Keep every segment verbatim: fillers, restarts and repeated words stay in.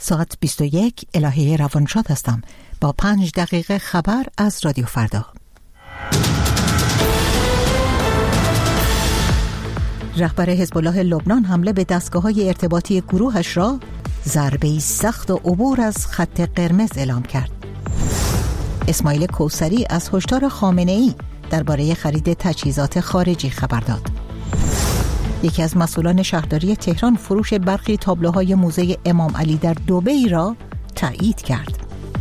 ساعت بیست و یک الهه روانشاد هستم با پنج دقیقه خبر از رادیو فردا. رهبر حزب الله لبنان حمله به دستگاه‌های ارتباطی گروهش را ضربه‌ای سخت و عبور از خط قرمز اعلام کرد. اسماعیل کوثری از هشدار خامنه‌ای درباره خرید تجهیزات خارجی خبر داد. یکی از مسئولان شهرداری تهران فروش برخی تابلوهای موزه امام علی در دبی را تایید کرد.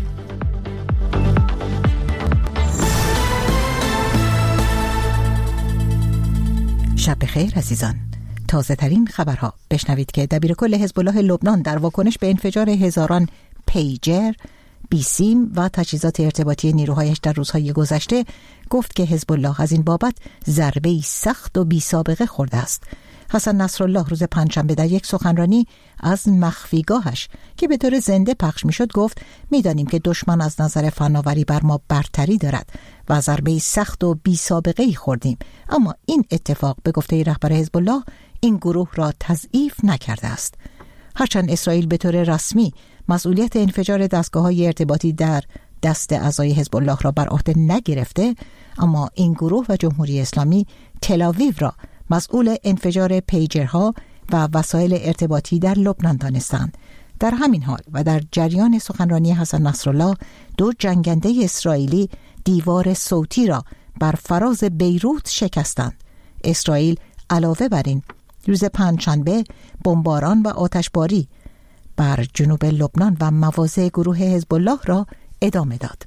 شب بخیر عزیزان. تازه ترین خبرها. بشنوید که دبیرکل حزب الله لبنان در واکنش به انفجار هزاران پیجر، بیسیم و تجهیزات ارتباطی نیروهایش در روزهای گذشته گفت که حزب الله از این بابت ضربه‌ای سخت و بی سابقه خورده است. حسن نصرالله روز پنجشنبه در یک سخنرانی از مخفیگاهش که به طور زنده پخش میشد گفت میدانیم که دشمن از نظر فناوری بر ما برتری دارد و ضربه‌ای سخت و بی سابقه‌ای خوردیم، اما این اتفاق به گفته رهبر حزب الله این گروه را تضعیف نکرده است. هرچند اسرائیل به طور رسمی مسئولیت انفجار دستگاه‌های ارتباطی در دست اعضای حزب الله را بر عهده نگرفته، اما این گروه و جمهوری اسلامی تل‌آویو را مسئول انفجار پیجرها و وسایل ارتباطی در لبنان دانستند. در همین حال و در جریان سخنرانی حسن نصرالله، دو جنگنده اسرائیلی دیوار صوتی را بر فراز بیروت شکستند. اسرائیل علاوه بر این روز پنجشنبه بمباران و آتشباری بر جنوب لبنان و مواضع گروه حزب الله را ادامه داد.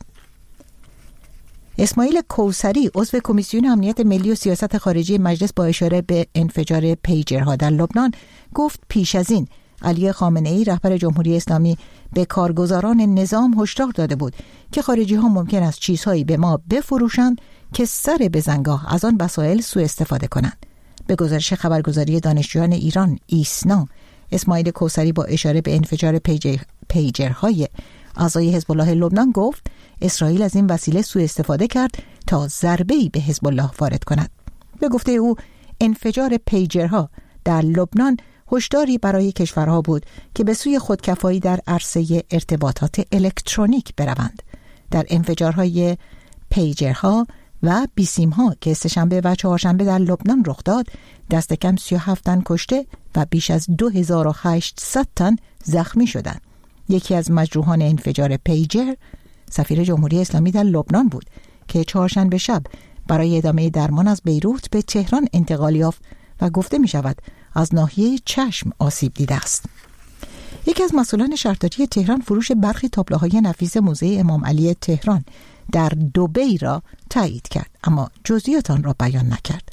اسماعیل کوثری عضو کمیسیون امنیت ملی و سیاست خارجی مجلس با اشاره به انفجار پیجرها در لبنان گفت پیش از این علی خامنه‌ای رهبر جمهوری اسلامی به کارگزاران نظام هشدار داده بود که خارجی ها ممکن است چیزهایی به ما بفروشند که سر بزنگاه از آن وسایل سوء استفاده کنند. به گزارش خبرگزاری دانشجویان ایران ایسنا، اسماعیل کوثری با اشاره به انفجار پیجر پیجرهای اعضای حزب الله لبنان گفت اسرائیل از این وسیله سوء استفاده کرد تا ضربه‌ای به حزب الله وارد کند. به گفته او انفجار پیجرها در لبنان هشداری برای کشورها بود که به سوی خودکفایی در عرصه ارتباطات الکترونیک بروند. در انفجارهای پیجرها و بیسیم‌ها که سه‌شنبه و چهارشنبه در لبنان رخ داد، دست کم سی و هفت تن کشته و بیش از دو هزار و هشتصد تن زخمی شدند. یکی از مجروحان انفجار پیجر سفیر جمهوری اسلامی در لبنان بود که چهارشنبه شب برای ادامه درمان از بیروت به تهران انتقال یافت و گفته می شود از ناحیه چشم آسیب دیده است. یکی از مسئولان شهرداری تهران فروش برخی تابلوهای نفیس موزه امام علی تهران در دبی را تایید کرد، اما جزئیات آن را بیان نکرد.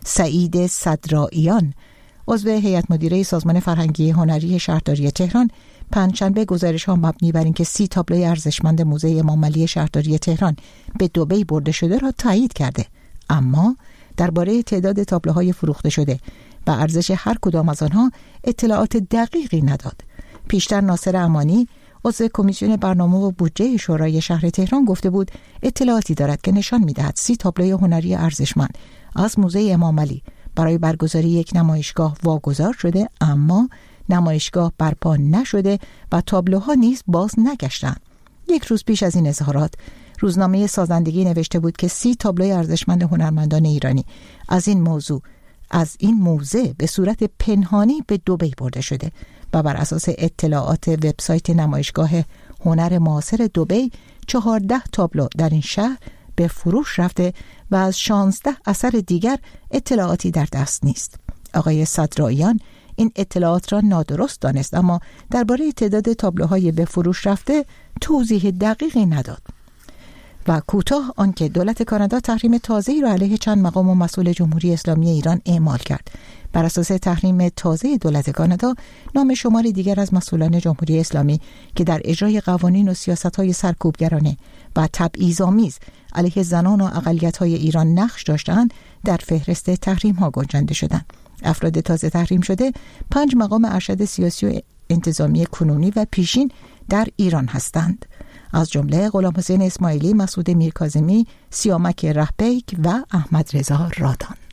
سعید صدراییان عضو هیئت مدیره سازمان فرهنگی هنری شهرداری تهران پنجشنبه گزارش‌ها مبنی بر اینکه سی تابلوی ارزشمند موزه امام علی شهرداری تهران به دبی برده شده را تایید کرده، اما درباره تعداد تابلوهای فروخته شده و ارزش هر کدام از آنها اطلاعات دقیقی نداد. پیشتر ناصر امانی عضو کمیسیون برنامه و بودجه شورای شهر تهران گفته بود اطلاعاتی دارد که نشان می‌دهد سی تابلوی هنری ارزشمند از موزه امام علی برای برگزاری یک نمایشگاه واگذار شده، اما نمایشگاه برپا نشده و تابلوها نیز باز نگشتند. یک روز پیش از این اظهارات روزنامه سازندگی نوشته بود که سی تابلوی ارزشمند هنرمندان ایرانی از این موضوع از این موزه به صورت پنهانی به دبی برده شده و بر اساس اطلاعات وبسایت نمایشگاه هنر معاصر دبی چهارده تابلو در این شهر به فروش رفته و از شانزده اثر دیگر اطلاعاتی در دست نیست. آقای صدراییان این اطلاعات را نادرست دانست، اما درباره تعداد تابلوهای به فروش رفته توضیح دقیقی نداد. و کوتاه آنکه دولت کانادا تحریم تازه‌ای را علیه چند مقام و مسئول جمهوری اسلامی ایران اعمال کرد. بر اساس تحریم تازه دولت کانادا، نام شمار دیگر از مسئولان جمهوری اسلامی که در اجرای قوانین و سیاست‌های سرکوبگرانه و تبعیض‌آمیز علیه زنان و اقلیت‌های ایران نقش داشتند در فهرست تحریم‌ها گنجانده شدند. افراد تازه تحریم شده پنج مقام ارشد سیاسی و انتظامی کنونی و پیشین در ایران هستند، از جمله غلامحسین اسماعیلی، مسعود میرکاظمی، سیامک رهبیک و احمد رضا رادان.